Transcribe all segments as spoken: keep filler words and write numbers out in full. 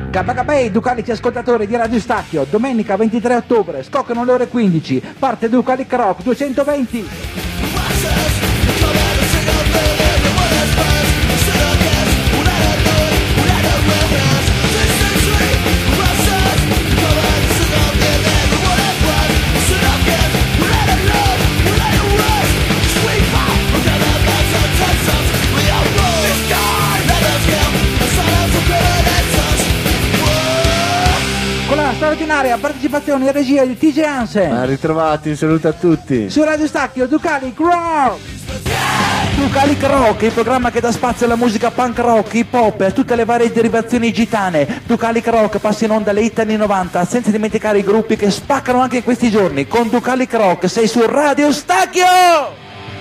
Gabagabei, Ducalici ascoltatori di Radio Stacchio, domenica ventitré ottobre, scoccano le ore quindici, parte Ducalic Rock duecentoventi. Con la straordinaria partecipazione e regia di T J Hansen. Ben ritrovati, un saluto a tutti. Su Radio Stacchio, Ducalic Rock. Ducalic Rock, il programma che dà spazio alla musica punk rock, hip hop e a tutte le varie derivazioni gitane. Ducalic Rock passa in onda le hit anni novanta, senza dimenticare i gruppi che spaccano anche in questi giorni. Con Ducalic Rock sei su Radio Stacchio!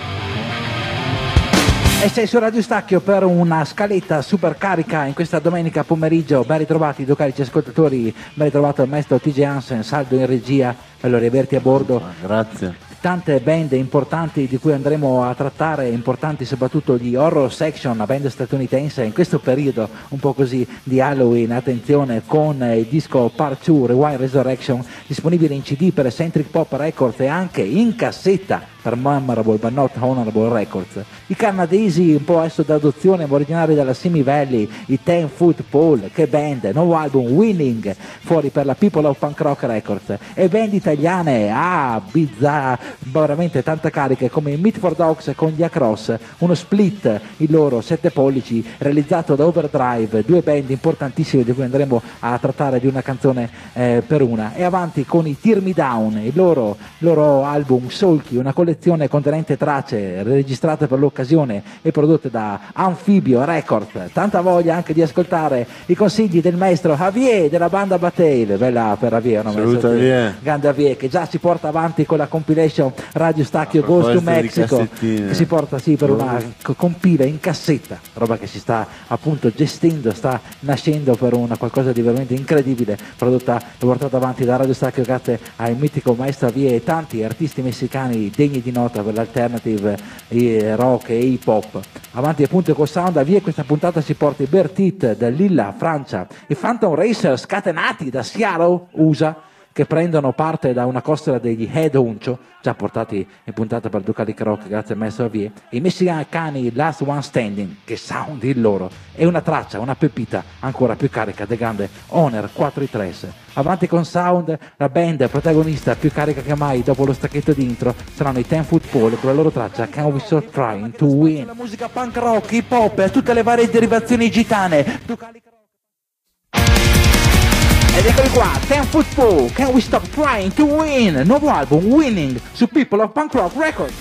E sei su Radio Stacchio per una scaletta super carica in questa domenica pomeriggio. Ben ritrovati Ducalici ascoltatori, ben ritrovato il maestro T J Hansen, saldo in regia, bello riaverti a bordo. Grazie. Tante band importanti di cui andremo a trattare, importanti soprattutto gli Horror Section, una band statunitense in questo periodo un po' così di Halloween, attenzione, con il disco Part due Rewind Resurrection disponibile in C D per Eccentric Pop Records e anche in cassetta per Memorable but Not Honorable Records. I canadesi un po' adesso d'adozione, originari dalla Simi Valley, i Ten Foot Pole, che band, nuovo album Winning fuori per la People of Punk Rock Records, e band italiane, ah, bizzarra, veramente tanta carica, come i Meat for Dogs con gli Across, uno split, il loro sette pollici realizzato da Overdrive, due band importantissime di cui andremo a trattare di una canzone eh, per una, e avanti con i Tear Me Down, il loro, loro album Sulky, una collezione contenente tracce registrate per l'occasione e prodotte da Amphibio Records. Tanta voglia anche di ascoltare i consigli del maestro Javier della banda Battelle, bella per Javier, no? Saluto Javier. Grande Javier, che già si porta avanti con la compilation Radio Stacchio Goes to Mexico, che si porta sì per una compila in cassetta, roba che si sta appunto gestendo, sta nascendo per una qualcosa di veramente incredibile, prodotta e portata avanti da Radio Stacchio grazie al mitico maestro Javier e tanti artisti messicani degni di nota per l'alternative rock e hip hop. Avanti appunto col sound Javier, questa puntata si porta i Bertit da Lilla, Francia, i Phantom Racer scatenati da Seattle, U S A, che prendono parte da una costola degli Head Huncho, già portati in puntata per Ducalic Rock grazie al maestro Javier, e i messicani Last One Standing, che sound il loro, e una traccia, una pepita ancora più carica del grande Honor quattro i tre. Avanti con sound, la band protagonista più carica che mai dopo lo stacchetto di intro saranno i Ten Foot Pole con la loro traccia Can We Stop Trying to Win. La musica punk rock, hip hop e tutte le varie derivazioni gitane. Ducalic Rock. Ed eccoli qua, Ten Foot Pole, Can We Stop Trying to Win, nuovo album Winning su People of Punk Rock Records.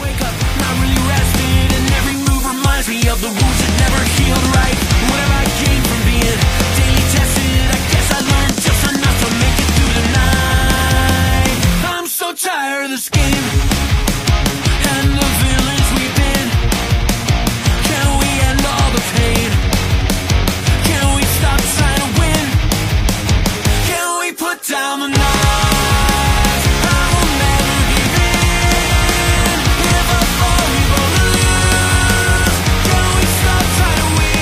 Tired of this game and the villains we've been. Can we end all the pain? Can we stop trying to win? Can we put down the knives? I will never give in. If I fall, we both lose. Can we stop trying to win?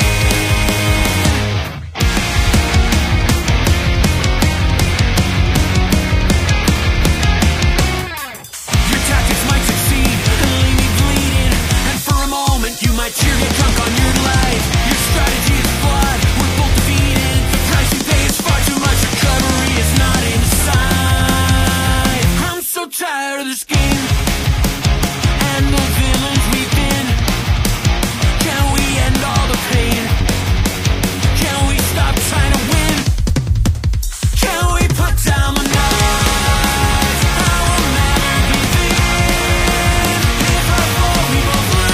Cheer me drunk on your life. Your strategy is flawed. We're both defeated. The price we pay is far too much. Recovery is not in sight. I'm so tired of this game and the villains we've been. Can we end all the pain? Can we stop trying to win? Can we put down the knives? I will never give in. If I fall, we both lose.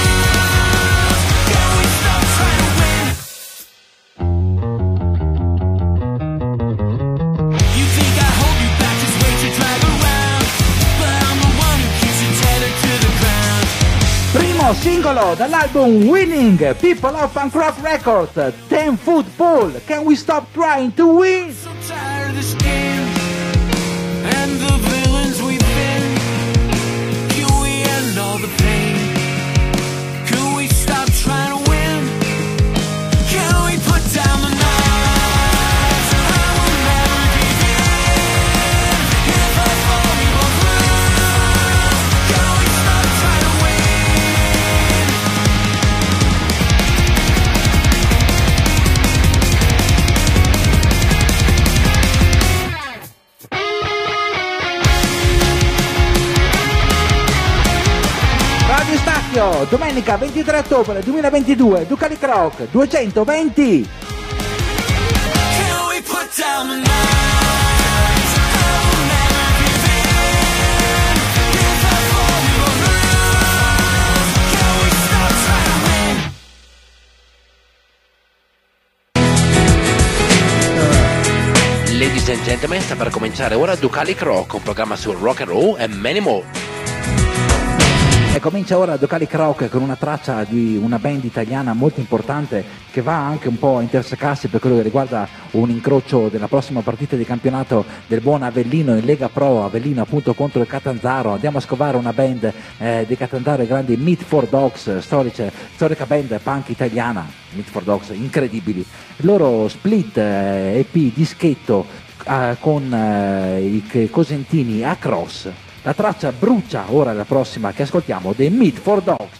Primo singolo dall'album Winning, People of Punk Rock Records, Ten Foot Pole, Can We Stop Trying to Win? So tired of this game and the villains we've been. Can we end all the pain? Can we stop trying to win? Can we put down the knives? Radio, domenica ventitré ottobre duemilaventidue, Ducali Croc duecentoventi. Ladies and gentlemen, sta per cominciare ora Ducali Croc, un programma sul rock and roll e many more. E comincia ora Ducali Croc con una traccia di una band italiana molto importante che va anche un po' a intersecarsi per quello che riguarda un incrocio della prossima partita di campionato del buon Avellino in Lega Pro, Avellino appunto contro il Catanzaro. Andiamo a scovare una band eh, di Catanzaro, i grandi Meat for Dogs, storice, storica band punk italiana, Meat for Dogs, incredibili. Il loro split eh, E P dischetto eh, con eh, i cosentini Across. La traccia brucia, ora la prossima che ascoltiamo, dei Meat for Dogs.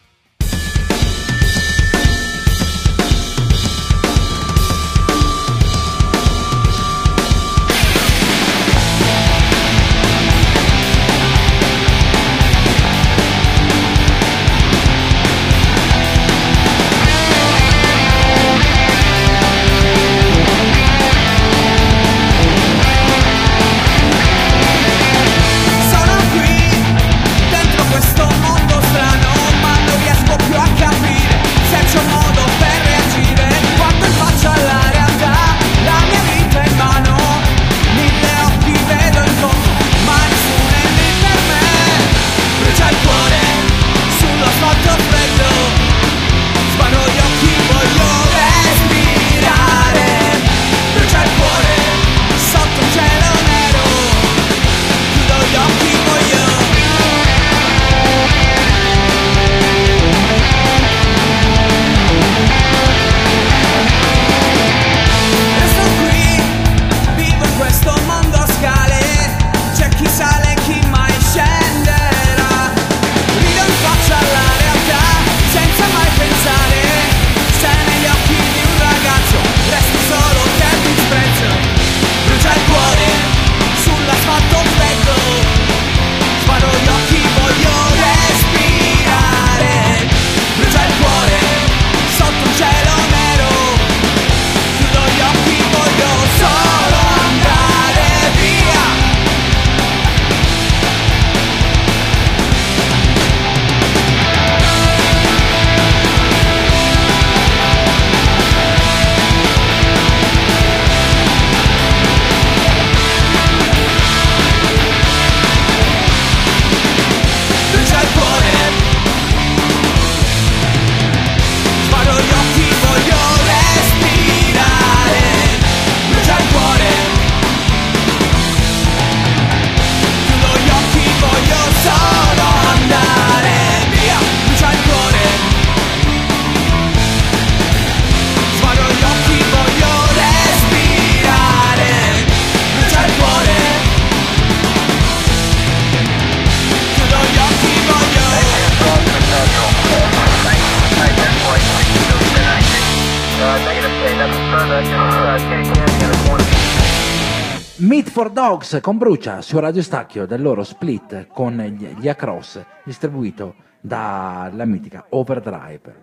Meat for Dogs con Brucia su Radio Stacchio del loro split con gli, gli Across, distribuito dalla mitica Overdrive.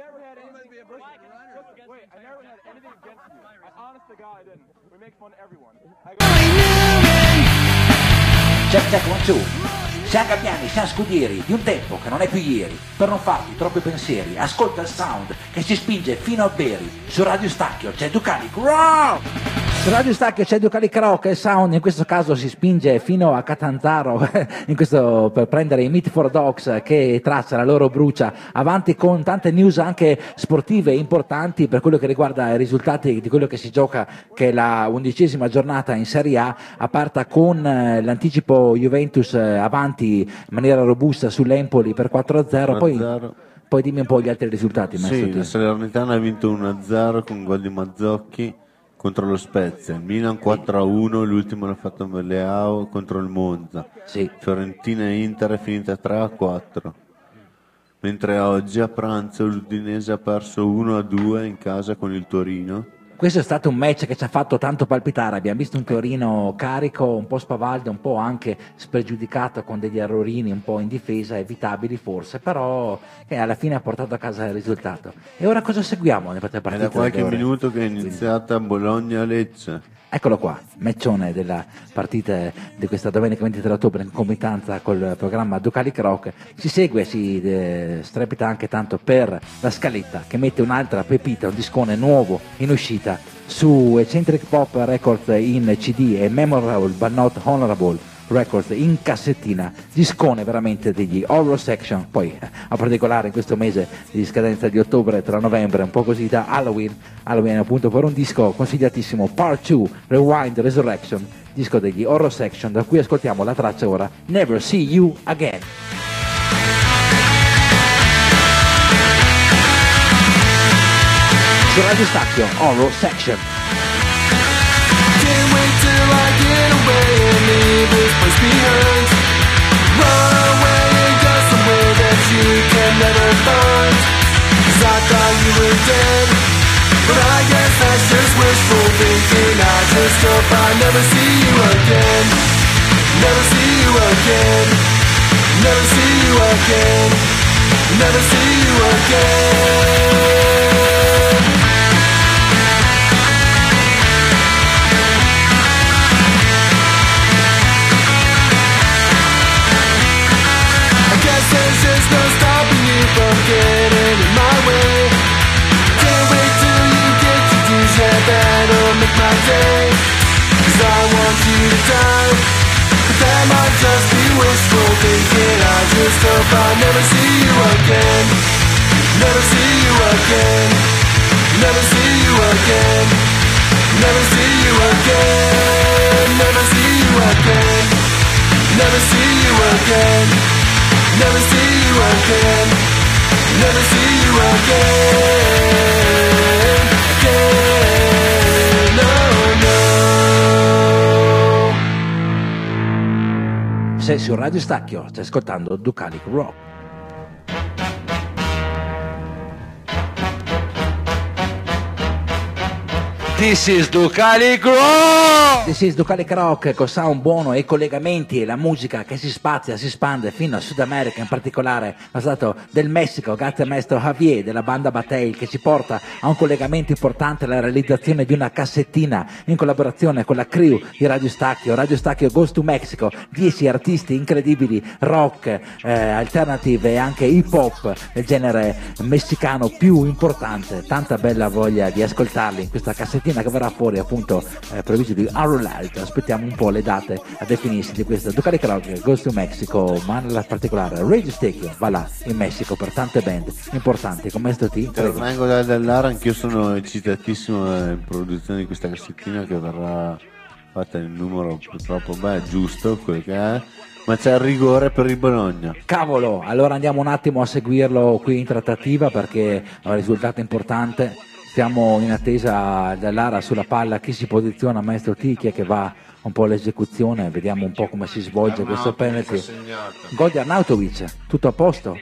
Check, check, one, two. Siamo gabbiani, siamo scudieri di un tempo che non è più ieri. Per non farti troppi pensieri, ascolta il sound che si spinge fino a Beri. Su Radio Stacchio c'è Ducali Croc! Su Radio Stacchio c'è Ducali Croc e il sound in questo caso si spinge fino a Catanzaro in questo, per prendere i Meat for Dogs che traccia la loro Brucia. Avanti con tante news anche sportive importanti per quello che riguarda i risultati di quello che si gioca, che è la undicesima giornata in Serie A, aperta con l'anticipo Juventus avanti in maniera robusta sull'Empoli per quattro a zero. Poi, poi dimmi un po' gli altri risultati. Sì, la Salernitana ha vinto uno a zero con gol di Mazzocchi contro lo Spezia. Il Milan quattro a uno, l'ultimo l'ha fatto Leao contro il Monza. Sì. Fiorentina e Inter è finita tre a quattro. Mentre oggi a pranzo l'Udinese ha perso uno a due in casa con il Torino. Questo è stato un match che ci ha fatto tanto palpitare, abbiamo visto un Torino carico, un po' spavaldo, un po' anche spregiudicato con degli errorini un po' in difesa, evitabili forse, però che alla fine ha portato a casa il risultato. E ora cosa seguiamo nelle partite? È da qualche minuto che è iniziata Bologna-Lecce. Eccolo qua, matchone della partita di questa domenica ventitré ottobre in concomitanza col programma Ducalic Rock. Si segue, si eh, strepita anche tanto per la scaletta che mette un'altra pepita, un discone nuovo in uscita su Eccentric Pop Records in C D e Memorable but Not Honorable Records in cassettina, discone veramente degli Horror Section, poi a particolare in questo mese di scadenza di ottobre tra novembre, un po' così da Halloween, Halloween appunto per un disco consigliatissimo, Part due, Rewind Resurrection, disco degli Horror Section, da cui ascoltiamo la traccia ora, Never See You Again. Su Radio Stacchio, Horror Section. Can't wait till I get away and leave this place behind. Run away and go somewhere that you can never find. 'Cause I thought you were dead, but I guess that's just wishful thinking. I just hope I never see you again. Never see you again. Never see you again. Never see you again. There's just no stopping you from getting in my way. Can't wait till you get to do that, that'll make my day. 'Cause I want you to die, but that might just be wishful thinking. I just hope I never see you again. Never see you again. Never see you again. Never see you again. Never see you again. Never see you again. Never see you again. Never see you again. Again. No, no. Sei su Radio Stacchio, stai ascoltando Ducalic Rock. This is Ducalic Rock! This is Ducalic Rock con sound buono e collegamenti e la musica che si spazia, si spande fino a Sud America, in particolare lo stato del Messico, grazie al maestro Javier della banda Bataille, che ci porta a un collegamento importante alla realizzazione di una cassettina in collaborazione con la crew di Radio Stacchio. Radio Stacchio Goes to Mexico, dieci artisti incredibili, rock, eh, alternative e anche hip hop, il genere messicano più importante. Tanta bella voglia di ascoltarli in questa cassettina che verrà fuori appunto eh, previsto di Arrowlight. Aspettiamo un po' le date a definirsi di questo Ducalic Rock Goes to Mexico, ma nella particolare Radio Stacchio va là in Messico per tante band importanti come sto T. Vengo da Dallara, anch'io sono eccitatissimo in produzione di questa cassettina che verrà fatta in numero purtroppo beh giusto quello che è, ma c'è il rigore per il Bologna. Cavolo, allora andiamo un attimo a seguirlo qui in trattativa perché è un risultato importante. Stiamo in attesa dell'Ara sulla palla, chi si posiziona, maestro T, chi è che va un po' all'esecuzione, vediamo un po' come si svolge questo penalty. Gol di Arnautovic, tutto a posto?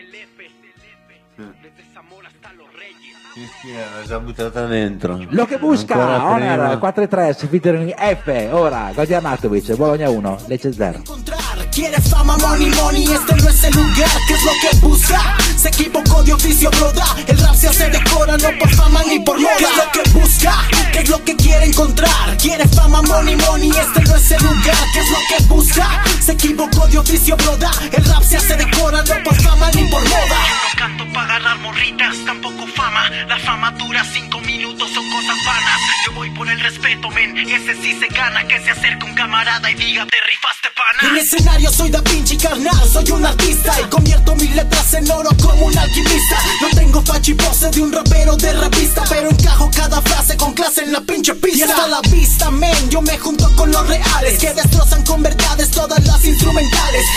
Sì, sì, l'ha già buttata dentro. Lo che busca, Honor quattro a tre, featuring F, ora gol di Arnautovic, Bologna uno, Lecce zero. Quiere fama, money, money, este no es el lugar, ¿qué es lo que busca? Se equivocó de oficio, bro, da. El rap se hace decora, no por fama ni por moda. ¿Qué es lo que busca? ¿Qué es lo que quiere encontrar? Quiere fama, money, money, este no es el lugar, ¿qué es lo que busca? Se equivocó de oficio, bro, da. El rap se hace decora, no por fama ni por moda. No canto para agarrar morritas, tampoco fama. La fama dura cinco minutos, son cosas vanas. Yo voy por el respeto, men, ese sí se gana. Que se acerque un camarada y diga, te rifaste, pana. En escenario soy Da Vinci, carnal, soy un artista y convierto mis letras en oro como un alquimista. No tengo fachi pose de un rapero de rapista, pero encajo cada frase con clase en la pinche pista. Y hasta la vista, men, yo me junto con los reales que destrozan con verdades todas las instrumentales que suenan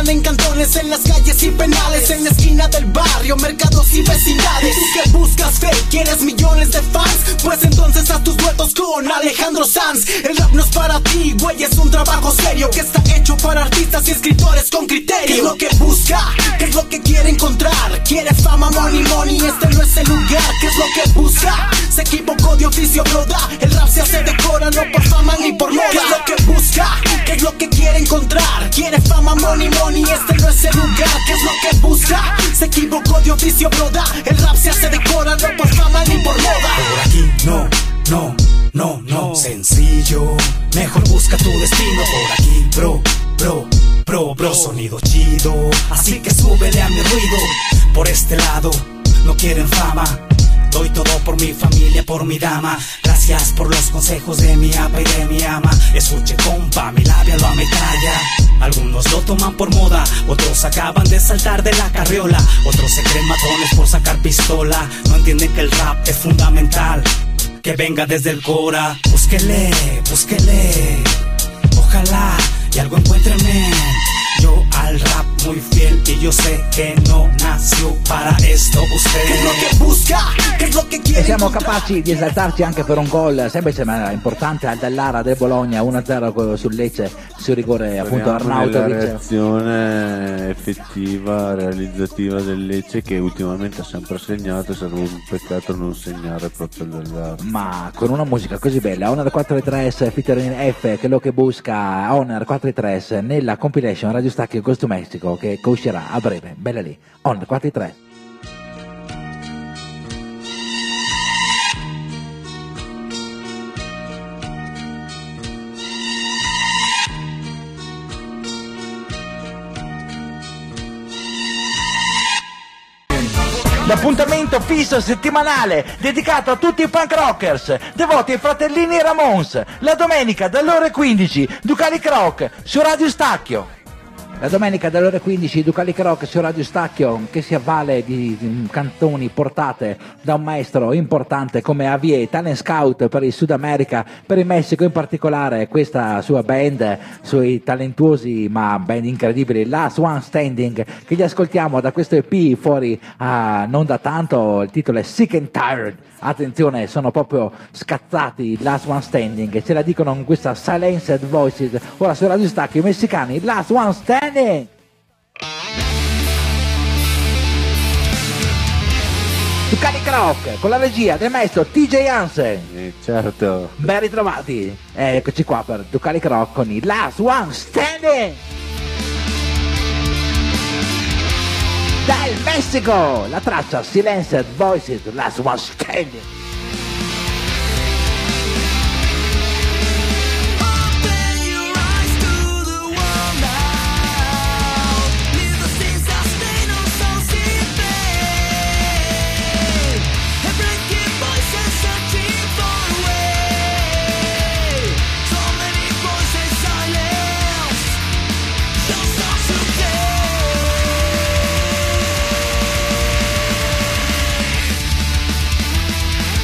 suenan en cantones, en las calles y penales, en la esquina del barrio, mercados y vecindades. Tú que buscas fe, quieres millones de fans, pues entonces haz tus duetos con Alejandro Sanz. El rap no es para ti, güey, es un trabajo serio que está hecho para artistas y escritores con criterio. ¿Qué es lo que busca? ¿Qué es lo que quiere encontrar? Quiere fama, money, money, este no es el lugar. ¿Qué es lo que busca? Se equivocó de oficio, broda. El rap se hace de cora, no por fama ni por moda. ¿Qué es lo que busca? ¿Qué es lo que quiere encontrar? Quiere fama, money, money, este no es el lugar. ¿Qué es lo que busca? Se equivocó de oficio, broda. El rap se hace de cora, no por fama ni por moda. Por aquí no, no, no, no, sencillo. Mejor busca tu destino. Por aquí, bro, bro, bro, bro, sonido chido. Así que súbele a mi ruido. Por este lado, no quieren fama. Doy todo por mi familia, por mi dama. Gracias por los consejos de mi apa y de mi ama. Escuche compa, mi labia lo ametralla. Algunos lo toman por moda, otros acaban de saltar de la carriola. Otros se creen matones por sacar pistola. No entienden que el rap es fundamental, que venga desde el cora. Búsquele, búsquele, ojalá y algo encuéntreme. Yo al rap muy fiel y yo sé che non nació para esto usted. Che è lo che busca, che è lo che chiede. E siamo capaci di esaltarci anche per un gol semplice ma importante al Dallara del Bologna uno a zero sul Lecce su rigore appunto Arnautovic. La reazione effettiva, realizzativa del Lecce che ultimamente ha sempre segnato, sarebbe un peccato non segnare proprio il Dallara. Ma con una musica così bella, Honor quattro e tre featuring F, che è lo che busca Honor quattro e tre nella compilation Radio Stacchio Ghost to Mexico che uscirà a breve, bella lì, Honor quattro e tre. L'appuntamento fisso settimanale dedicato a tutti i punk rockers devoti ai fratellini Ramones, la domenica dalle ore quindici Ducalic Rock su Radio Stacchio. La domenica dalle ore quindici Ducalic Rock su Radio Stacchio, che si avvale di, di cantoni portate da un maestro importante come Javier, talent scout per il Sud America, per il Messico in particolare. Questa sua band, sui talentuosi ma band incredibili Last One Standing, che gli ascoltiamo da questo E P fuori a non da tanto. Il titolo è Sick and Tired. Attenzione, sono proprio scazzati Last One Standing e ce la dicono con questa Silenced Voices. Ora su Radio Stacchio, i messicani, Last One Standing. Ducalic Rock con la regia del maestro T J Hansen. Eh, certo. Ben ritrovati. Eh, eccoci qua per Ducalic Rock con i Last One Standing. Dal Messico, la traccia Silenced Voices, Last One Standing. Silence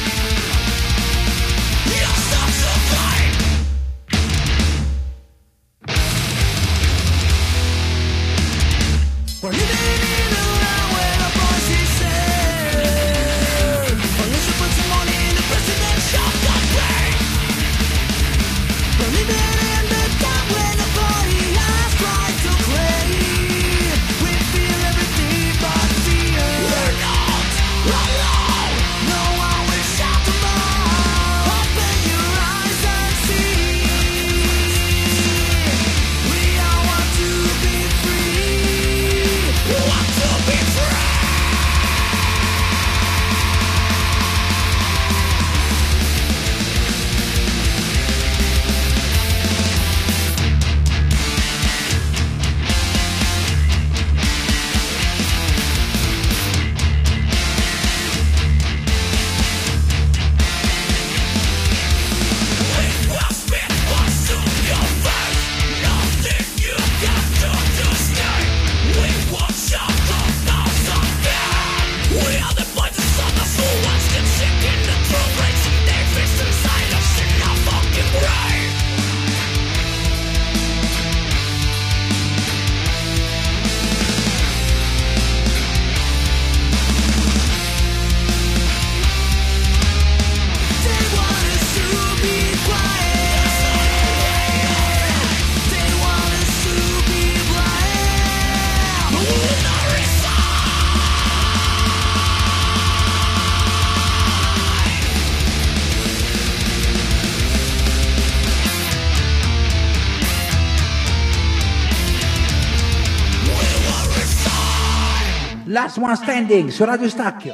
Last One Standing su Radio Stacchio.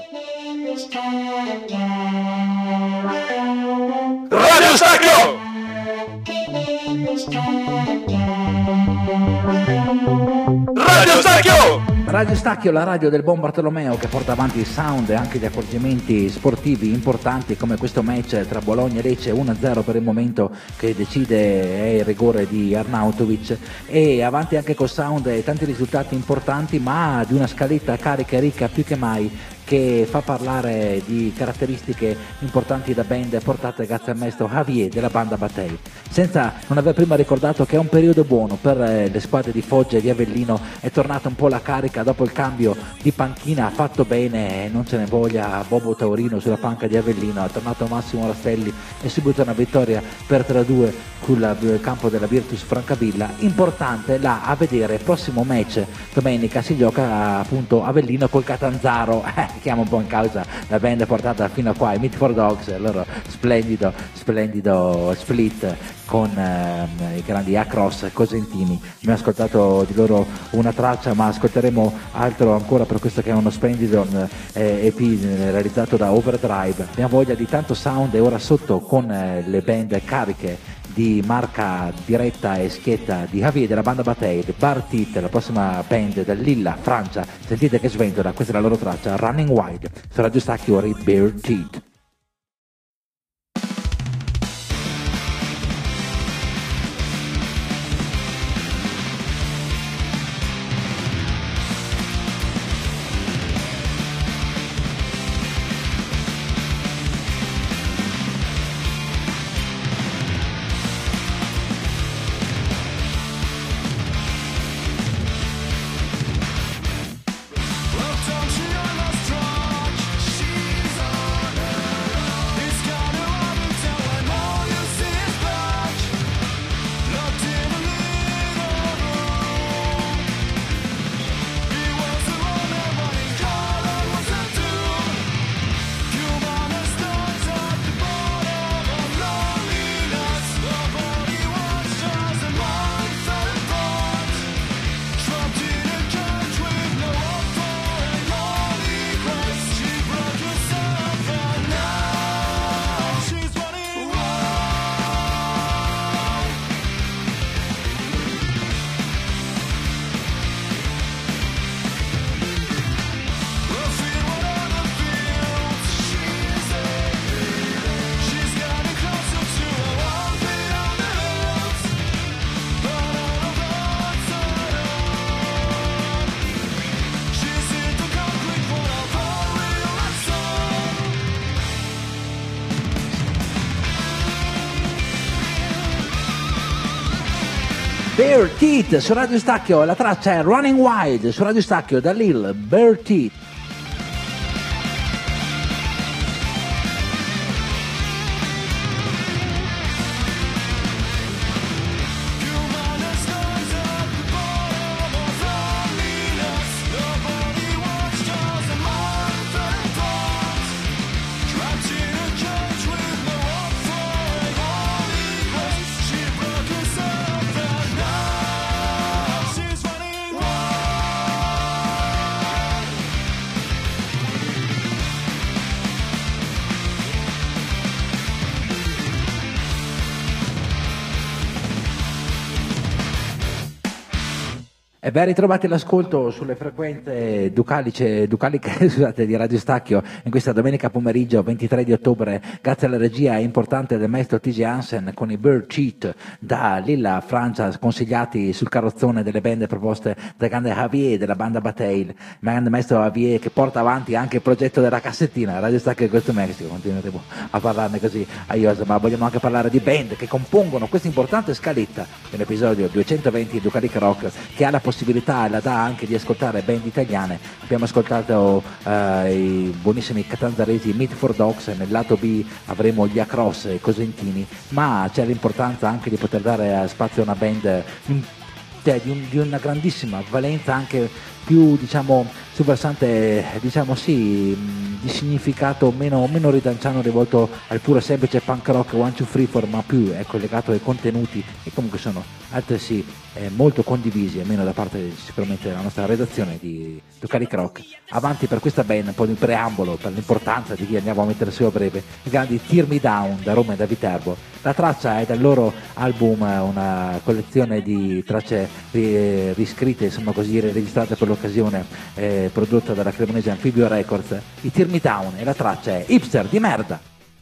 Radio Stacchio! Radio Stacchio! Radio Stacchio, la radio del buon Bartolomeo che porta avanti il sound e anche gli accorgimenti sportivi importanti come questo match tra Bologna e Lecce uno a zero per il momento che decide è il rigore di Arnautovic, e avanti anche col sound e tanti risultati importanti, ma di una scaletta carica e ricca più che mai, che fa parlare di caratteristiche importanti da band portate grazie al maestro Javier della banda Batei. Senza non aver prima ricordato che è un periodo buono per le squadre di Foggia e di Avellino, è tornata un po' la carica dopo il cambio di panchina, ha fatto bene, non ce ne voglia Bobo Taurino sulla panca di Avellino, è tornato Massimo Rastelli e subito una vittoria per tre a due sul campo della Virtus Francavilla. Importante là a vedere il prossimo match, domenica si gioca appunto Avellino col Catanzaro, eh, chiama un po' in causa la band portata fino a qua, i Meat for Dogs, il loro splendido, splendido split con eh, i grandi Across Cosentini. Abbiamo ascoltato di loro una traccia, ma ascolteremo altro ancora per questo che è uno splendido eh, E P eh, realizzato da Overdrive. Abbiamo voglia di tanto sound e ora sotto con eh, le band cariche di marca diretta e schietta di Javier della banda Batei, Bartit, la prossima band del Lilla, Francia. Sentite che sventola, questa è la loro traccia Running Wild su Radio Stacchio, Bare Teeth. Bare Teeth su Radio Stacchio, la traccia è Running Wild su Radio Stacchio da Lil Bare Teeth. E ben ritrovati all'ascolto sulle frequenze ducalice, ducaliche scusate, di Radio Stacchio in questa domenica pomeriggio ventitré di ottobre, grazie alla regia importante del maestro T J Hansen con i Bare Teeth da Lilla, Francia, consigliati sul carrozzone delle band proposte dal grande Javier della banda Batei, il grande maestro Javier che porta avanti anche il progetto della cassettina Radio Stacchio in questo Messico. Continueremo a parlarne così a iosa, ma vogliamo anche parlare di band che compongono questa importante scaletta nell'episodio duecentoventi di Ducalic Rock, che ha la possibilità possibilità la dà anche di ascoltare band italiane. Abbiamo ascoltato uh, i buonissimi catanzaresi Meat for Dogs, nel lato B avremo gli Across e Cosentini, ma c'è l'importanza anche di poter dare spazio a una band in, cioè, di, un, di una grandissima valenza anche più diciamo sul versante diciamo sì di significato meno, meno ridanciano rivolto al puro semplice punk rock one two three four, ma più è collegato ai contenuti e comunque sono altresì eh, molto condivisi, almeno da parte sicuramente della nostra redazione di Ducalic Rock. Avanti per questa band, un po' di preambolo per l'importanza di chi andiamo a mettere su a breve, i grandi Tear Me Down da Roma e da Viterbo. La traccia è dal loro album, una collezione di tracce riscritte, insomma così, registrate per l'occasione, eh, prodotta dalla cremonese Amphibio Records. I Tear Me Down e la traccia è Hipster di merda.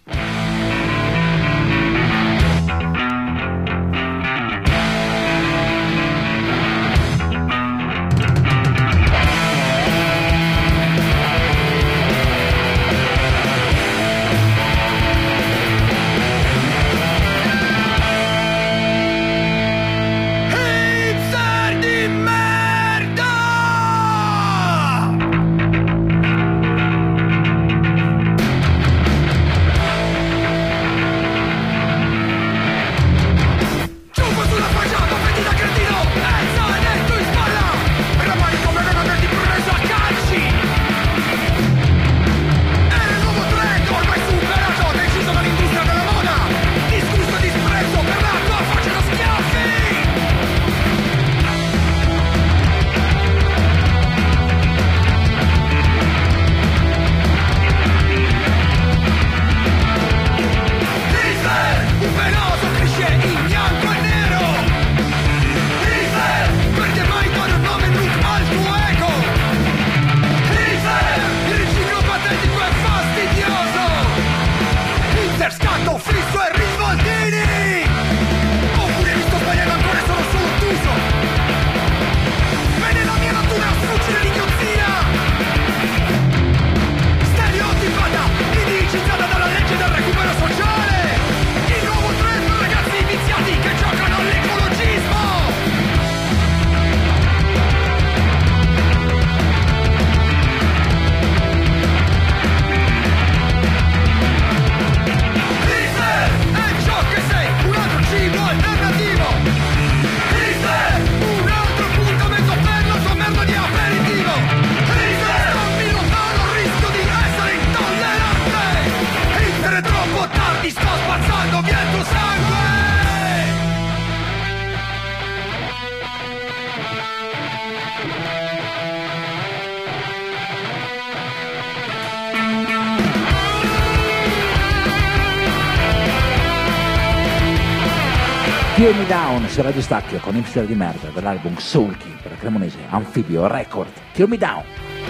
Tear Me Down su Radio Stacchio con Hipster di merda dall'album Soul King per la cremonese Amphibio Record. Tear Me Down.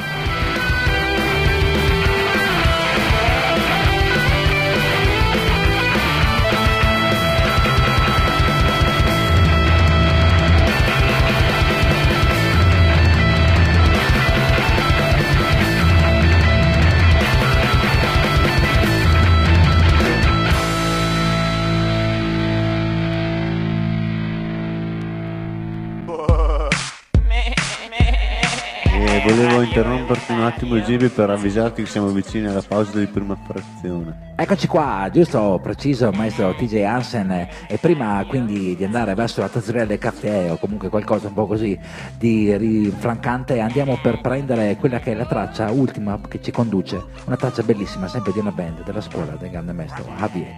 Volevo interromperti un attimo, Gibi, per avvisarti che siamo vicini alla pausa di prima frazione. Eccoci qua, giusto, preciso, maestro T J Hansen. E prima quindi di andare verso la tazzerella del caffè o comunque qualcosa un po' così di rinfrancante, andiamo per prendere quella che è la traccia ultima che ci conduce, una traccia bellissima, sempre di una band della scuola del grande maestro Javier.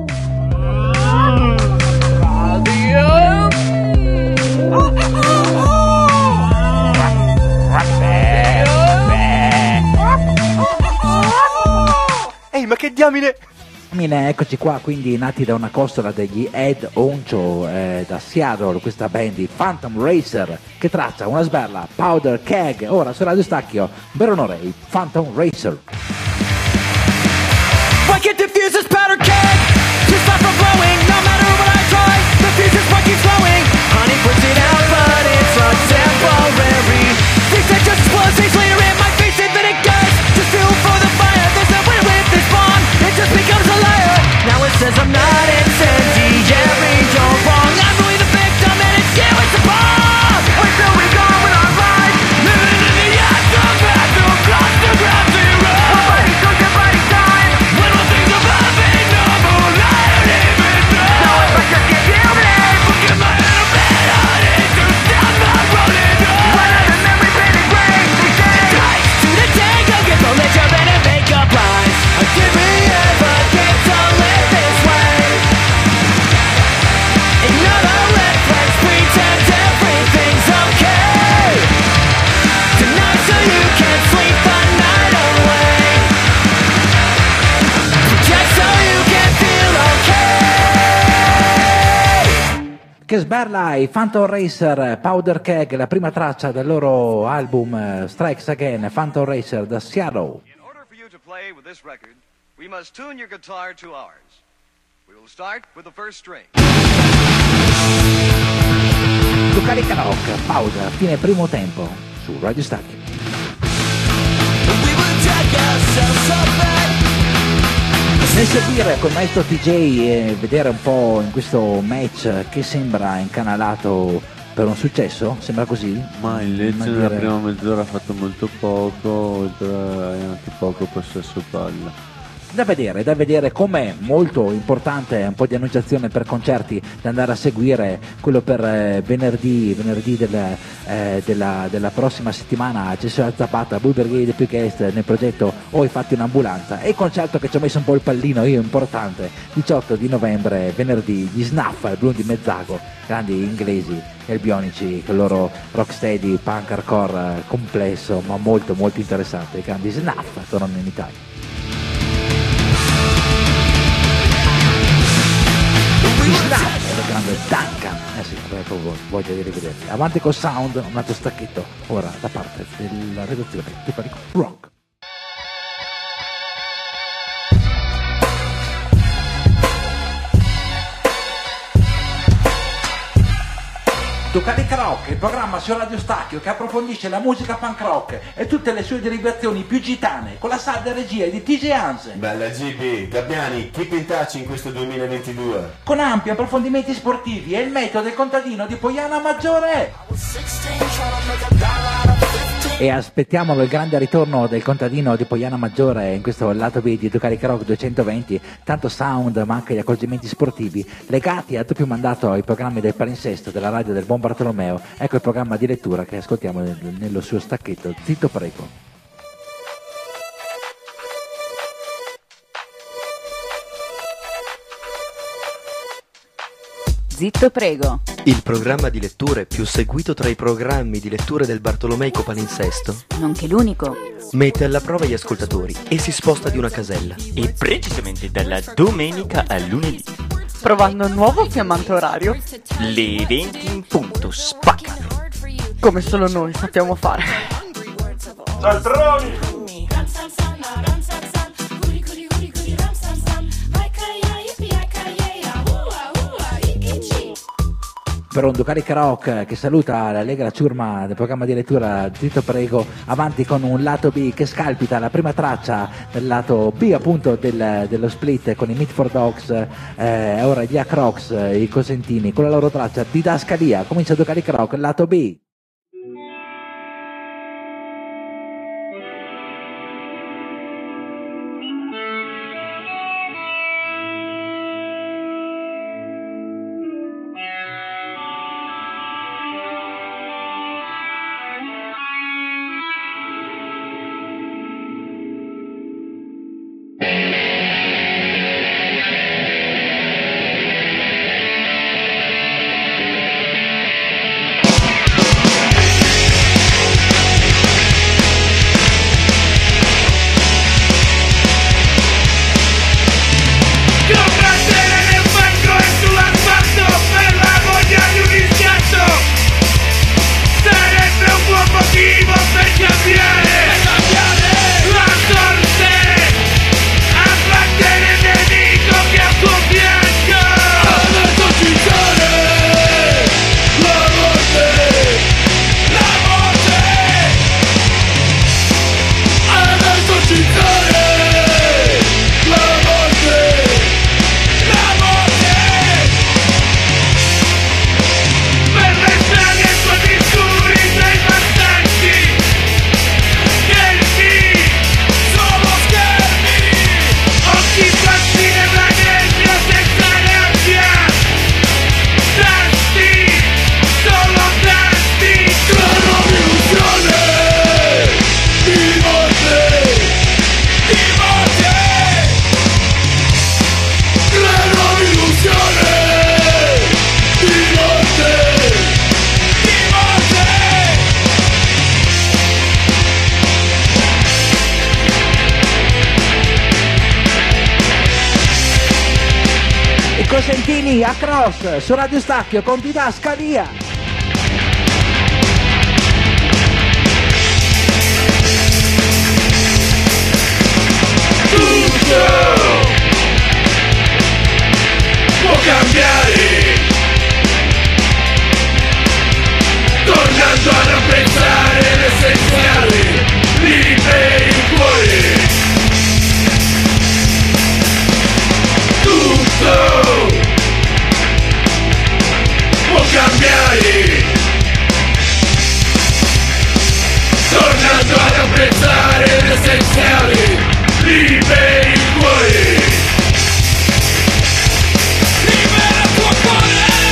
Ehi, ma che diamine! Eccoci qua, quindi nati da una costola degli Ed Oncho eh, da Seattle, questa band di Phantom Racer che traccia una sberla, Powder Keg. Ora su Radio Stacchio, per onore, Phantom Racer. Why can't diffuse this powder keg to stop from blowing? No matter what I try, the fuse is what keeps flowing. Honey puts it out, but it's not temporary. Things that just explosives later in my face, infinite gas. Just fuel for the fire, there's no way with this bomb. It just becomes a liar. Now it says I'm not incendiary, you're wrong. I'm really the victim and it's you, it's a bomb. We're still we go with our lives, living in the aftermath of cluster ground zero. Nobody took the body time when all things are happening. Che sberla i Phantom Racer, Powder Keg, la prima traccia del loro album eh, Strikes Again, Phantom Racer da Seattle. In order for you to play with this record, we must tune your guitar to ours. We will start with the first string. Ducalica Rock, pausa, fine primo tempo su Radio Stacchi. Nel seguire col maestro T J e vedere un po' in questo match che sembra incanalato per un successo, sembra così? Ma in legge nella prima mezz'ora ha fatto molto poco, oltre a anche poco possesso palla. Da vedere, da vedere come molto importante un po' di annunciazione per concerti da andare a seguire, quello per eh, venerdì, venerdì del, eh, della, della prossima settimana a Cesare Zapata, Bull Brigade più guest nel progetto Ho fatti un'ambulanza, e il concerto che ci ho messo un po' il pallino io importante, diciotto di novembre, venerdì, gli Snuff, il Blu di Mezzago, grandi inglesi e il Bionici, con il loro rocksteady, punk hardcore complesso ma molto molto interessante, i grandi Snuff tornano in Italia. Il grande Duncan, eh sì, avrei proprio voglia di rivederli. Avanti col sound, un altro stacchetto ora da parte della redazione di Panico Rock. Ducalica Rock, il programma su Radio Stacchio che approfondisce la musica punk rock e tutte le sue derivazioni più gitane, con la salda regia di T J Hansen. Bella G B, Gabbiani, keep in touch in questo duemilaventidue. Con ampi approfondimenti sportivi e il metodo del contadino di Poiana Maggiore. E aspettiamolo il grande ritorno del contadino di Poiana Maggiore in questo lato B di Ducalica Rock duecentoventi, tanto sound ma anche gli accorgimenti sportivi legati al doppio mandato ai programmi del palinsesto della radio del Buon Bartolomeo. Ecco il programma di lettura che ascoltiamo nello suo stacchetto. Zitto prego. Zitto prego. Il programma di letture più seguito tra i programmi di letture del Bartolomeico Palinsesto, nonché l'unico, mette alla prova gli ascoltatori e si sposta di una casella. E precisamente dalla domenica al lunedì, provando un nuovo fiammante orario, le venti in punto spaccano, come solo noi sappiamo fare. Cialtroni! Per un Ducalica Rock che saluta la Lega Ciurma del programma di lettura Zitto Prego, avanti con un lato B che scalpita la prima traccia del lato B appunto del, dello split con i Meat for Dogs, eh, ora gli Acrocs, i Cosentini, con la loro traccia Didascalia. Comincia Ducalica Rock, lato B. Cosentini a Cross su Radio Stacchio con Didascalia. Tutto può cambiare, tornando a non pensare l'essenziale, liberi il cuore. Tutto può cambiare, tornando a non pensare l'essenziale, liberi il cuore. Libera il tuo cuore.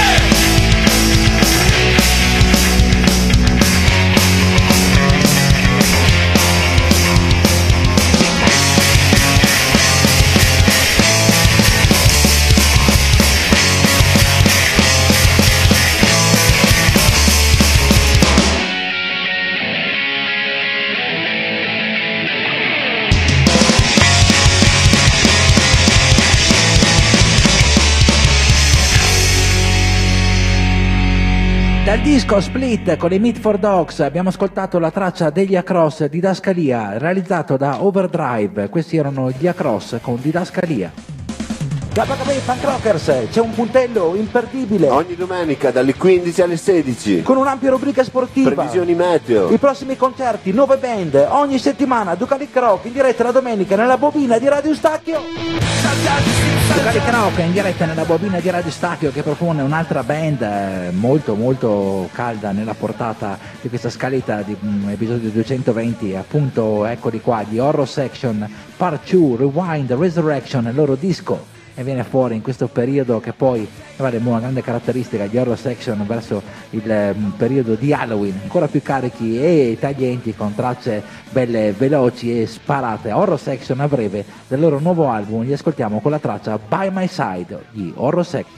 Dal disco Split con i Meat for Dogs abbiamo ascoltato la traccia degli Across Didascalia, realizzato da Overdrive. Questi erano gli Across con Didascalia. Da Bacabei Punk Rockers c'è un puntello imperdibile. Ogni domenica dalle quindici alle sedici. Con un'ampia rubrica sportiva. Previsioni meteo. I prossimi concerti, nuove band, ogni settimana Ducalic Rock in diretta la domenica nella bobina di Radio Stacchio. Ducalic Rock in diretta nella bobina di Radio Stacchio, che propone un'altra band eh, molto molto calda nella portata di questa scaletta di um, episodio duecentoventi, appunto eccoli qua, di Horror Section Part due, Rewind, Resurrection, il loro disco. E viene fuori in questo periodo che poi vale una grande caratteristica di Horror Section verso il um, periodo di Halloween, ancora più carichi e taglienti con tracce belle veloci e sparate. Horror Section a breve del loro nuovo album li ascoltiamo con la traccia By My Side di Horror Section.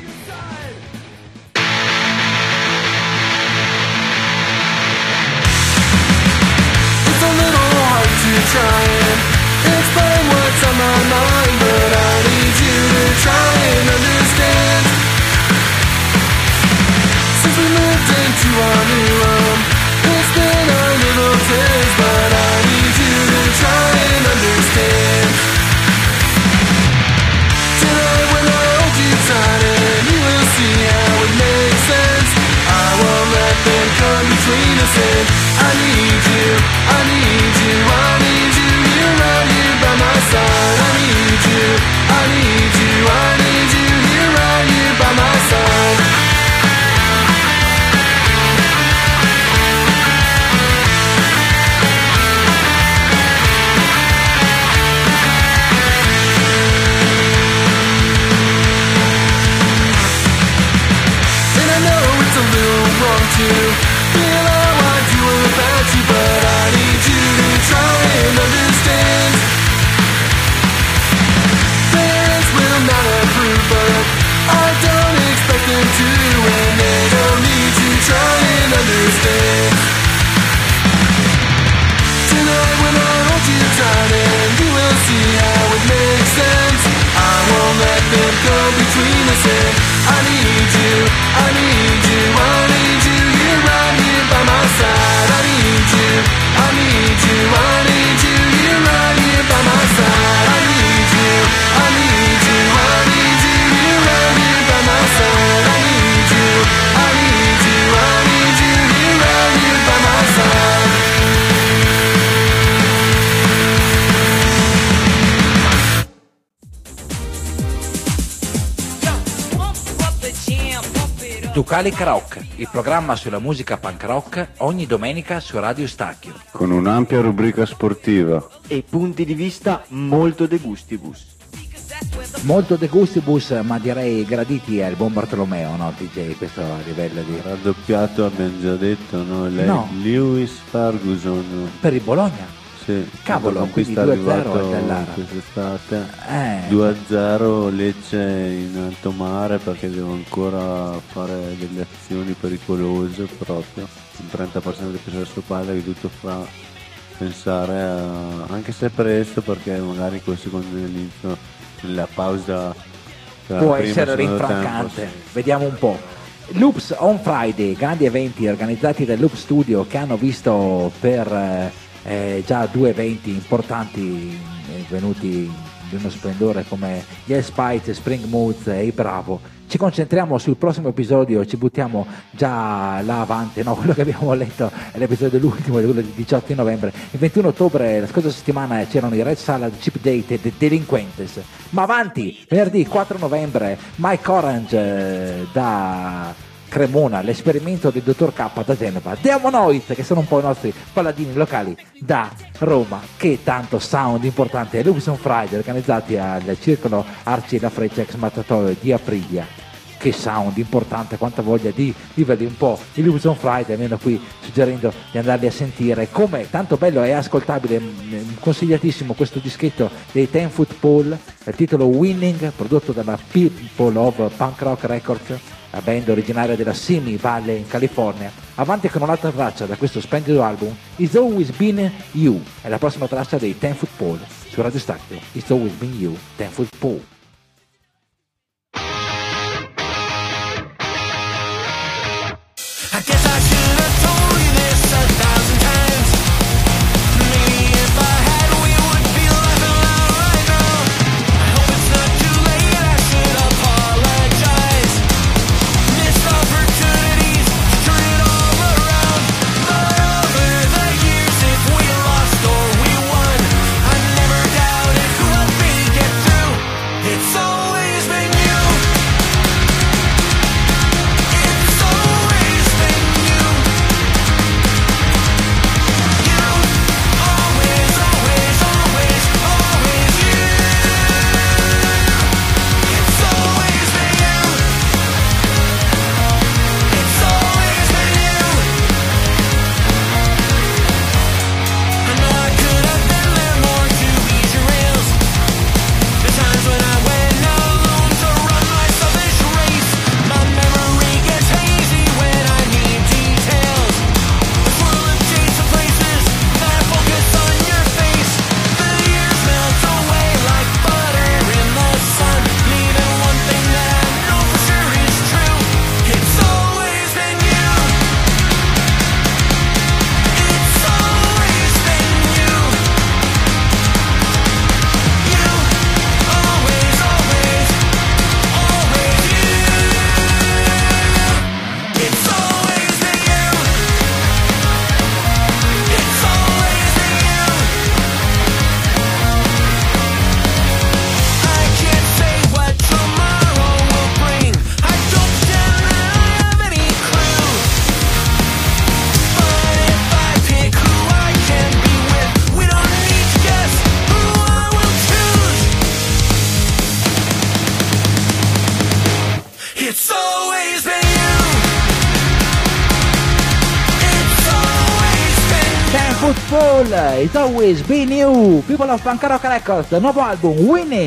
It's a little hard to try and explain what's on my mind, but I need you to try and understand. Since we moved into our new home, it's been a little tense, but I need you to try and understand. Tonight when I hold you tight and you will see how it makes sense, I won't let them come between us, and I need you, I need you, I need you, you're right here by my side. I need you, I need you, I need you, you're right here by my side. And I know it's a little wrong to feel how I do without you, but I need you to try and understand. Parents will not approve, but I don't expect them to, and they don't need to try and understand. Tonight when I hold you tight and you will see how it makes sense, I won't let them come between us, and I need you, I need you, I need you, you're right here by my side. I need you, I need you, I need you, you're right here by my side. I need you, I need you, I need you, you're right here by my side. I need you, I need you, I need you, you're right here by my side. Ducalic Rock, il programma sulla musica punk rock ogni domenica su Radio Stacchio. Con un'ampia rubrica sportiva. E punti di vista molto de gustibus. Molto de gustibus, ma direi graditi al buon Bartolomeo, no D J, questo a livello di... Raddoppiato abbiamo già detto, no? Lei, No. Lewis Ferguson. Per il Bologna? Sì, Cavolo, dopo quindi acquisto due a zero arrivato al Gallara. quest'estate. Eh. due a zero Lecce in alto mare perché devo ancora fare delle azioni pericolose proprio. Il trenta per cento del peso del suo padre che tutto fa pensare a, anche se è presto, perché magari col secondo inizio, nella pausa Cioè, può prima essere secondo rinfrancante. tempo, sì. Vediamo un po'. Loops on Friday, grandi eventi organizzati dal Loop Studio che hanno visto per eh, eh, già due eventi importanti eh, venuti di uno splendore come gli Spite, Spring Moods e i Bravo. Ci concentriamo sul prossimo episodio, ci buttiamo già là avanti, no? Quello che abbiamo letto è l'episodio l'ultimo, quello del diciotto di novembre. Il ventuno ottobre, la scorsa settimana, c'erano i Red Salad, Chip Date e The Delinquentes. Ma avanti, venerdì quattro novembre, Mike Orange eh, da Cremona, l'esperimento del dottor K da Genova, The Amonoids, che sono un po' i nostri paladini locali da Roma. Che tanto sound importante, Loops on Friday, organizzati al Circolo Arci e la Freccia ex mattatoio di Aprilia. Che sound importante, quanta voglia di viverli un po' i Loops on Friday, almeno qui suggerendo di andarli a sentire. Come tanto bello e ascoltabile, consigliatissimo questo dischetto dei Ten Foot Pole, il titolo Winning, prodotto dalla People of Punk Rock Records, la band originaria della Simi Valley in California. Avanti con un'altra traccia da questo splendido album, It's Always Been You, è la prossima traccia dei Ten Foot Pole su Radio Stacchio. It's Always Been You, Ten Foot Pole. I guess I should have told you this a thousand times. Maybe if I had, we would be laughing loud right now. I hope it's not too late, I should apologize. Missed opportunities to turn it all around. But over the years, if we lost or we won, I never doubted who helped me get through. It's always been you. It's always been you. You, always, always, always, always you. It's always been you. It's always been you. I know I could have been there more to ease your rails. The times when I went alone to run my selfish race. My memory gets hazy when I need details. It's full of dates and places that focus on your face. The years melt away like butter in the sun, leaving one thing that I know for sure is true. It's always been you. It's always been you. You, always, always, always you. It's always been you. It's always been you. I can't say what tomorrow will bring. I don't pretend that I have any clue. But if I pick who I can be with, we don't need to guess who I will choose. It's always been you. It's always been Ten Foot Pole, It's Always Been You, People of Punk Rock Records, nuovo album Winning.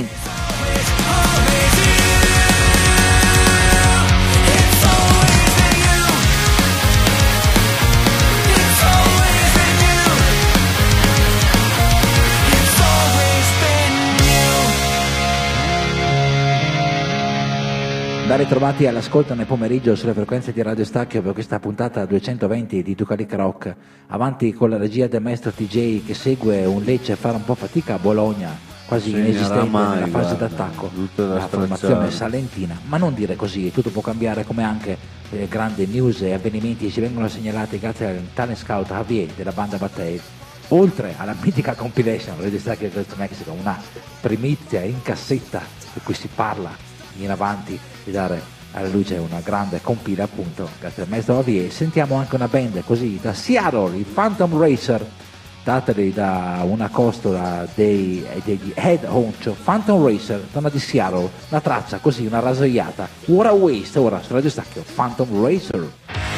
Ben ritrovati all'ascolto nel pomeriggio sulle frequenze di Radio Stacchio per questa puntata duecentoventi di Ducalic Rock. Avanti con la regia del maestro T J che segue un Lecce a fare un po' fatica a Bologna, quasi Sì, inesistente oramai, nella fase guarda, d'attacco. tutto da La formazione stracciare. salentina, ma non dire così, tutto può cambiare, come anche eh, grandi news e avvenimenti ci vengono segnalati grazie al talent scout Javier della banda Battei. Oltre alla mitica compilation Radio Stacchio Ghost Mexico, una primizia in cassetta di cui si parla in avanti di dare alla luce una grande compila, appunto grazie al maestro Javier. Sentiamo anche una band così da Seattle, i Phantom Racer, dateli da una costola dei, degli Head Honcho. Phantom Racer, donna di Seattle, una traccia così, una rasoiata, What a Waste, ora su Radio Stacchio, Phantom Racer.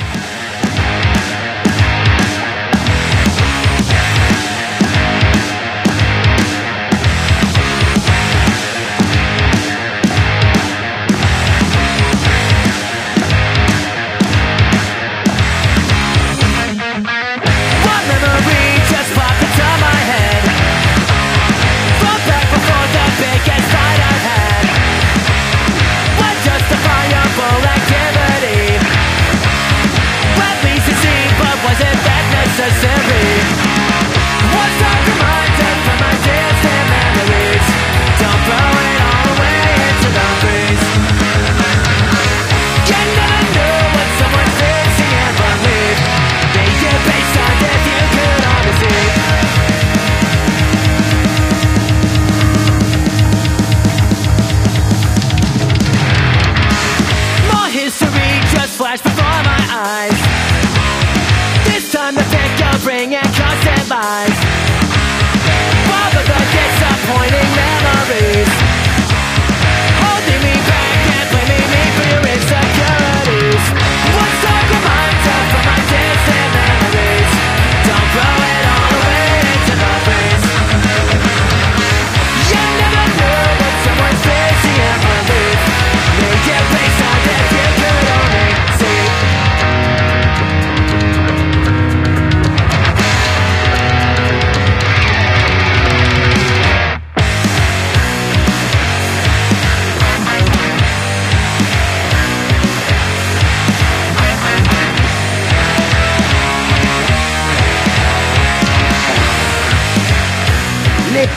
One memory just popped into my head. From back before the biggest fight I've had.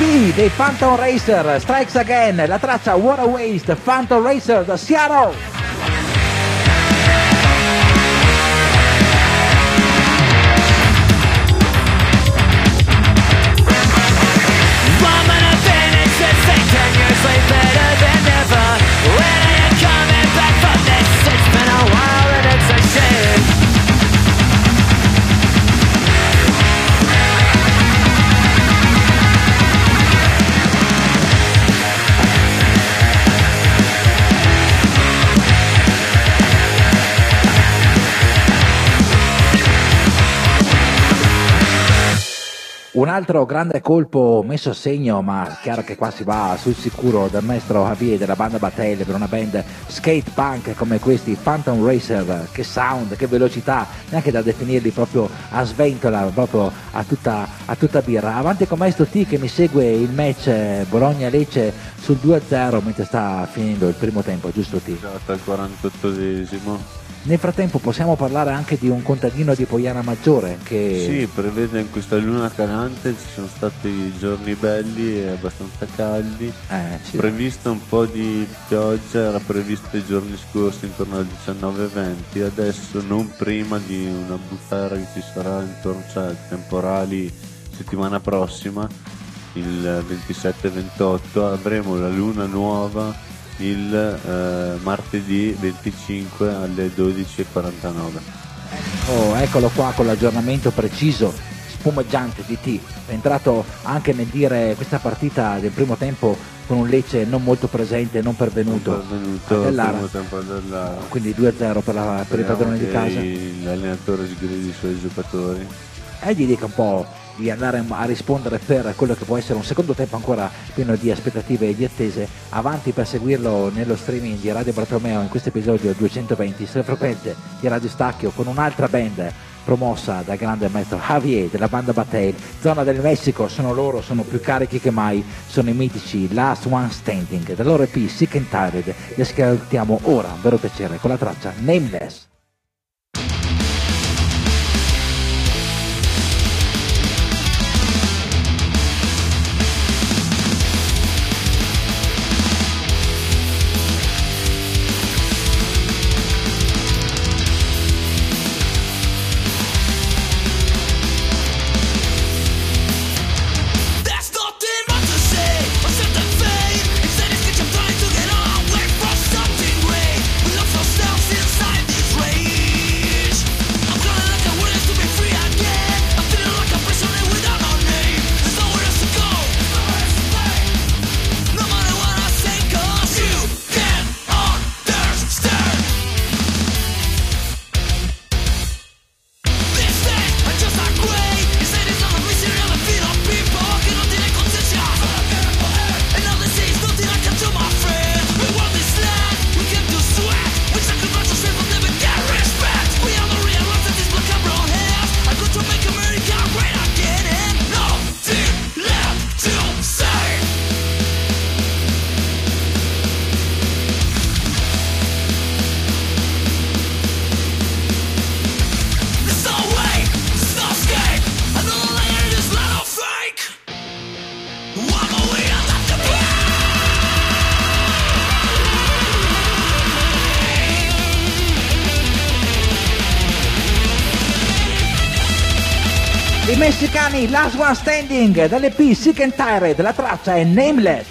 P dei Phantom Racer, Strikes Again, la traccia What a Waste, Phantom Racer da Seattle. Un altro grande colpo messo a segno, ma chiaro che qua si va sul sicuro, del maestro Javier della banda Battelle per una band skate punk come questi Phantom Racer. Che sound, che velocità, neanche da definirli proprio a sventola, proprio a tutta, a tutta birra. Avanti con maestro T che mi segue il match Bologna-Lecce sul due a zero mentre sta finendo il primo tempo, giusto T? Esatto, al quarantottesimo. Nel frattempo possiamo parlare anche di un contadino di Poiana Maggiore che... Sì, prevede in questa luna calante, ci sono stati giorni belli e abbastanza caldi, eh, sì. Previsto un po' di pioggia, era previsto i giorni scorsi intorno al diciannove venti, adesso non prima di una bufera che ci sarà intorno, cioè temporali settimana prossima, il ventisette ventotto, avremo la luna nuova il eh, martedì venticinque alle dodici e quarantanove. Oh, eccolo qua con l'aggiornamento preciso, spumeggiante di T. È entrato anche nel dire questa partita del primo tempo con un Lecce non molto presente, non pervenuto. Non pervenuto il primo tempo della... Quindi due a zero per, la, per i padroni di casa. L'allenatore sgridi i suoi giocatori. E gli dica un po' di andare a rispondere per quello che può essere un secondo tempo ancora pieno di aspettative e di attese. Avanti per seguirlo nello streaming di Radio Bartolomeo in questo episodio duecentoventi sulla frequenze di Radio Stacchio con un'altra band promossa dal grande maestro Javier della banda Battelle, zona del Messico. Sono loro, sono più carichi che mai, sono i mitici Last One Standing del loro E P Sick and Tired. Li ascoltiamo ora, un vero piacere, con la traccia Nameless. I messicani Last One Standing dall'E P Sick and Tired, la traccia è Nameless.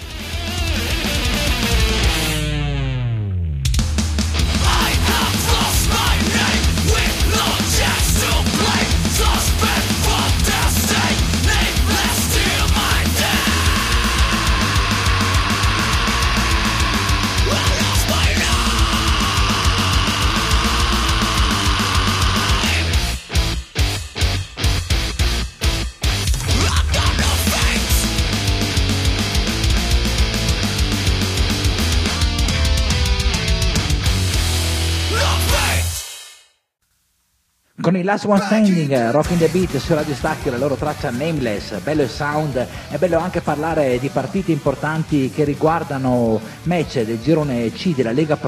Con il Last One Standing, Rocking the Beat su Radio Stacchio, la loro traccia Nameless, bello il sound, è bello anche parlare di partite importanti che riguardano match del girone C della Lega Pro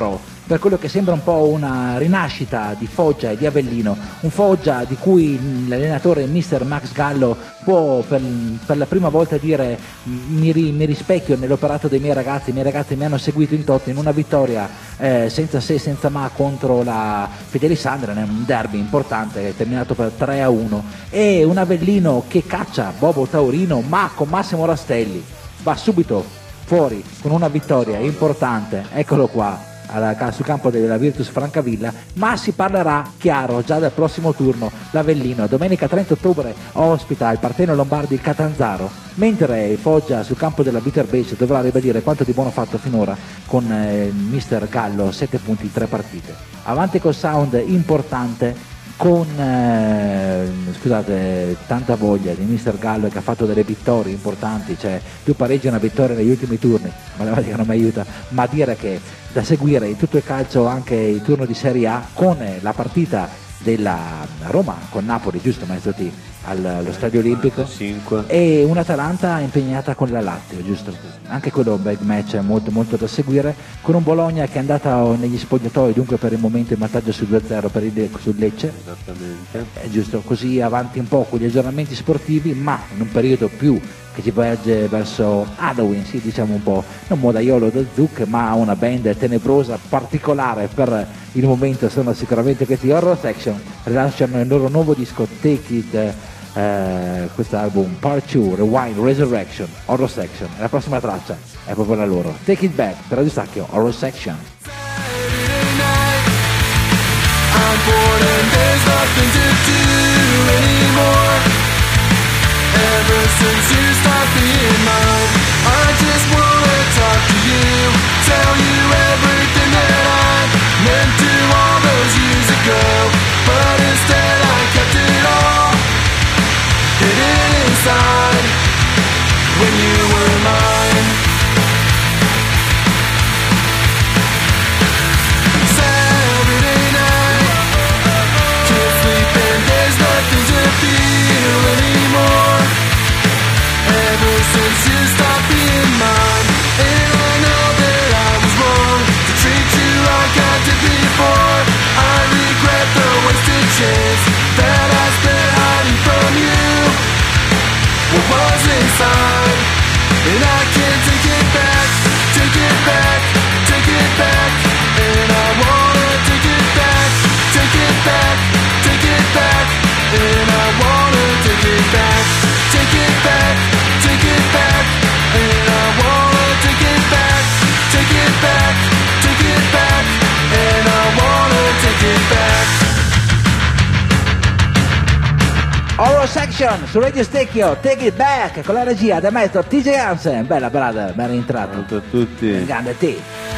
per quello che sembra un po' una rinascita di Foggia e di Avellino, un Foggia di cui l'allenatore mister Max Gallo può per, per la prima volta dire mi, ri, mi rispecchio nell'operato dei miei ragazzi, i miei ragazzi mi hanno seguito in toto in una vittoria eh, senza se senza ma contro la Fidelisandria, un derby importante terminato per tre a uno, e un Avellino che caccia Bobo Taurino ma con Massimo Rastelli va subito fuori con una vittoria importante, eccolo qua alla, sul campo della Virtus Francavilla, ma si parlerà chiaro già del prossimo turno. L'Avellino domenica trenta ottobre ospita il Parteno Lombardi il Catanzaro, mentre il Foggia sul campo della Viterbese dovrà ribadire quanto di buono fatto finora con eh, il mister Gallo, sette punti in tre partite. Avanti col sound importante con eh, scusate tanta voglia di mister Gallo, che ha fatto delle vittorie importanti, cioè più pareggi una vittoria negli ultimi turni, matematica non mi aiuta, ma a dire che da seguire in tutto il calcio anche il turno di Serie A con la partita della Roma con Napoli, giusto maestro T, allo Stadio Olimpico, e un'Atalanta impegnata con la Lazio, giusto? Anche quello un bel match, molto molto da seguire, con un Bologna che è andata negli spogliatoi, dunque per il momento in vantaggio su due a zero per il, sul Lecce. Esattamente. È giusto, così avanti un po' con gli aggiornamenti sportivi, ma in un periodo più che ci volge verso Halloween, sì, diciamo un po' non modaiolo del Zuc, ma una band tenebrosa particolare per il momento sono sicuramente questi Horror Section. Rilasciano il loro nuovo disco Take It, eh, questo album Part due Rewind Resurrection Horror Section, e la prossima traccia è proprio la loro, Take It Back, per Radio Stacchio, Horror Section. I'm bored and there's nothing to do anymore. Ever since you stopped being mine, I just wanna talk to you, tell you everything that I meant to all those years ago. But instead I kept it all hidden inside when you were mine. Saturday night, can't sleep and there's nothing to feel anymore. Ever since you stopped being mine, and I know that I was wrong to treat you like I did before. I regret the wasted chance that I spent hiding from you what was inside, and I can't take it back, take it back, take it back, and I wanna take it back, take it back, take it back, and I wanna take it back, take it back, take it back, and I wanna take it back, take it back, take it back, and I wanna take it back. Horror Section su Radio Stecchio, Take It Back, con la regia del maestro T J Hansen. Bella brother, ben rientrato. Ciao a tutti. Grande T.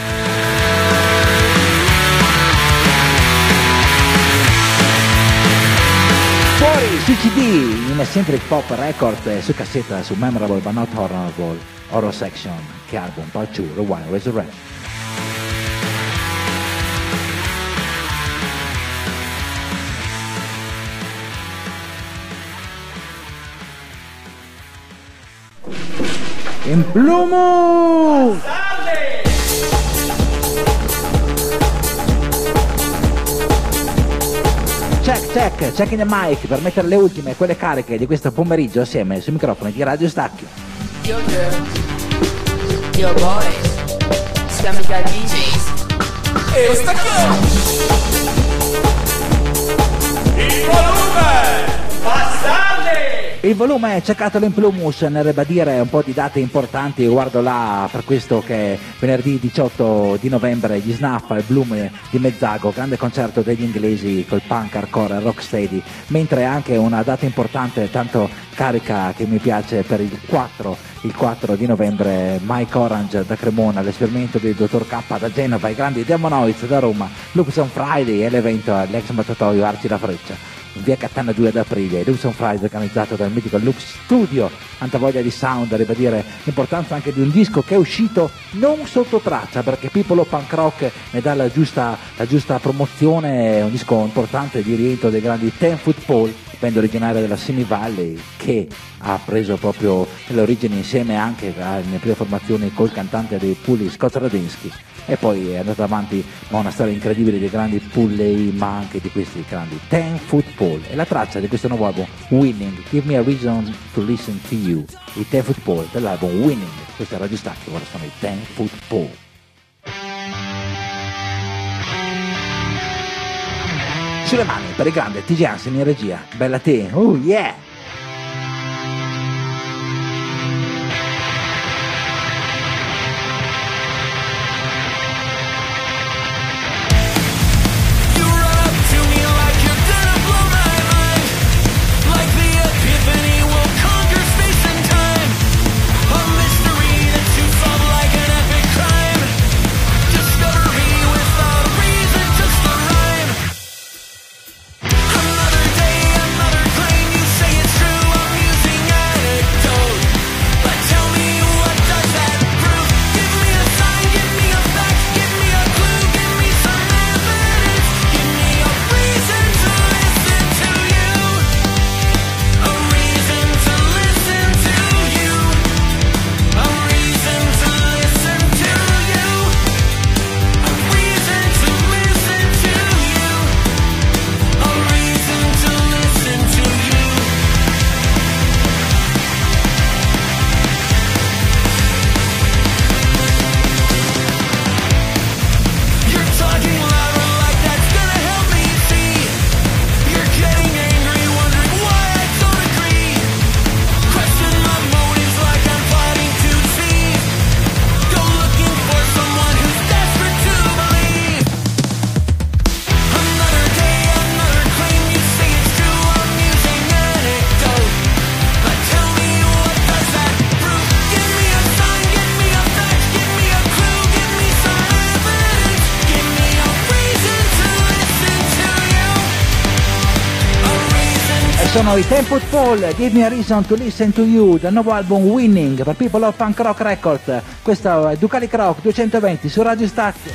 Fuori su C D in Eccentric Pop Records e su cassetta su Memorable But Not Honorable, Horror Section, che album, Part due, Rewind Resurrection. In plumo! Check, check, check in the mic per mettere le ultime, quelle cariche di questo pomeriggio assieme sui microfoni di Radio Stacchio. Yo girls, yo boys, Scamica D Js, e Stacchio! Il volume! Bastardi! Il volume, cercatelo in Plumus nel ribadire un po' di date importanti riguardo là per questo che è venerdì diciotto di novembre, gli Snuff al Bloom di Mezzago, grande concerto degli inglesi col punk hardcore rocksteady, mentre anche una data importante tanto carica che mi piace per il quattro, il quattro di novembre, Mike Orange da Cremona, l'esperimento del dottor K da Genova, i grandi Demonoids da Roma, Lux on Friday e l'evento all'ex mattatoio Arci la Freccia. In via Cattaneo due ad aprile, Lux on Friday organizzato dal mitico Lux Studio, tanta voglia di sound, a ribadire l'importanza anche di un disco che è uscito non sotto traccia, perché Piccolo Punk Rock ne dà la giusta, la giusta promozione, è un disco importante di rientro dei grandi Ten Football, band originaria della Simi Valley, che ha preso proprio l'origine insieme anche nelle prime formazioni col cantante dei Puli Scott Radinsky, e poi è andata avanti ma una storia incredibile di grandi pulley ma anche di questi grandi Ten Football, e la traccia di questo nuovo album Winning, Give Me a Reason to Listen to You, i Ten Football dell'album Winning. Questo è Radio Stacchi, ora sono i Ten Football. Sulle mani per il grande T J Hansen in regia, bella te, oh yeah! Sono i Ten Football, Give Me a Reason to Listen to You, dal nuovo album Winning per People of Punk Rock Records. Questo è Ducalic Rock duecentoventi su Radio Stacchi.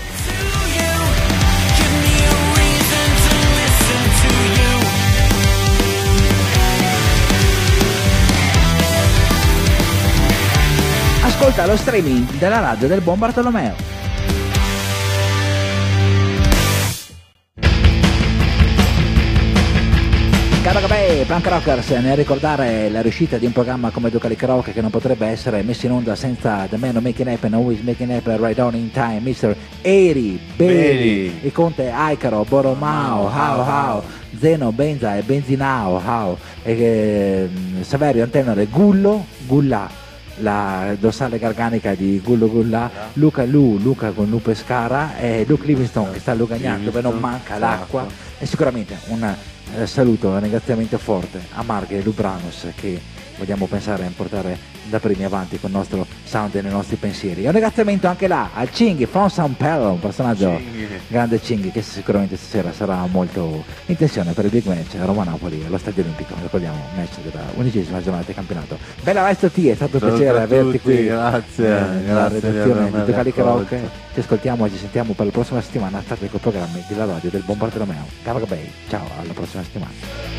Ascolta lo streaming della radio del buon Bartolomeo. Caro Gabè, Punk Rockers, nel ricordare la riuscita di un programma come Ducalic Rock che non potrebbe essere messo in onda senza The Man Who Making Happen, Always Making Happen, Right On In Time, mister Eri, Beri, il Conte Icaro, Boromao, How How, Zeno, Benza e Benzinao, How, e eh, Saverio, Antenore, Gullo, Gullà, la dorsale garganica di Gullo Gullà, Luca Lu, Luca con Lu Pescara e Luke Livingstone che sta lugagnando dove non manca l'acqua, e sicuramente un Eh, saluto, un ringraziamento forte a Marghe e Lubranos che vogliamo pensare a portare da primi avanti con il nostro sound e nei nostri pensieri. E un ringraziamento anche là al Cinghi from San Pedro, un personaggio Cinghi. grande Cinghi che sicuramente stasera sarà molto in tensione per il big match a Roma-Napoli allo Stadio Olimpico, ricordiamo match della undicesima giornata di campionato. Bella Resto T, è stato un Saluto piacere averti tutti, qui grazie, eh, grazie nella redazione di Ducalic Rock. Ci ascoltiamo e ci sentiamo per la prossima settimana, state con i programmi della radio del buon Bartolomeo. Gabba Bay, ciao, alla prossima settimana.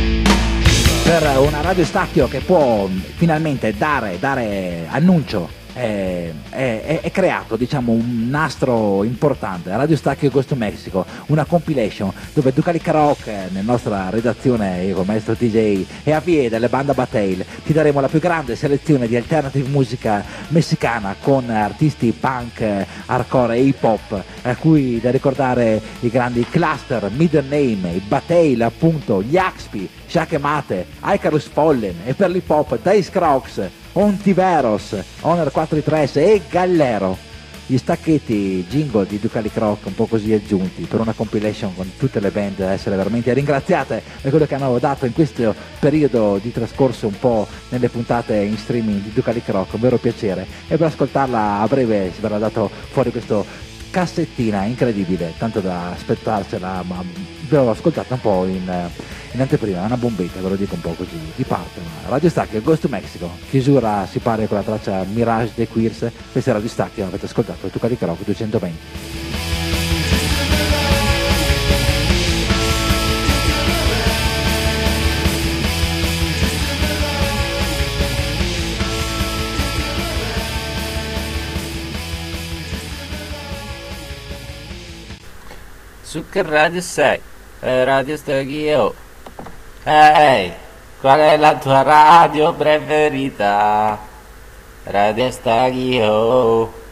Per una Radio Stacchio che può finalmente dare, dare annuncio è, è, è creato, diciamo, un nastro importante, Radio Stacchio Ghost Mexico, una compilation dove Ducali Karaoke, nella nostra redazione, io con maestro D J e a Vie delle banda Bataille, ti daremo la più grande selezione di alternative musica messicana con artisti punk, hardcore e hip hop, a cui da ricordare i grandi Cluster, Middle Name, i Bataille appunto, gli Axpi, Shake Mate, Icarus Pollen e per l'hip hop Dice Crocs, Ontiveros, Honor quattro tre e Gallero. Gli stacchetti jingle di Ducali Croc un po' così aggiunti per una compilation con tutte le band da essere veramente ringraziate per quello che hanno dato in questo periodo di trascorso un po' nelle puntate in streaming di Ducali Croc, un vero piacere, e per ascoltarla a breve si verrà dato fuori questo cassettina incredibile, tanto da aspettarsela, ma ve l'ho ascoltata un po' in, in anteprima, una bombetta, ve lo dico un po' così di parte. Radio Stacchio, Ghost Mexico, chiusura si pare con la traccia Mirage de Queers. Questa è Radio Stacchio, avete ascoltato Ducali Croc duecentoventi. Su che radio sei? Eh, Radio Stacchio. Ehi, qual è la tua radio preferita? Radio Stacchio.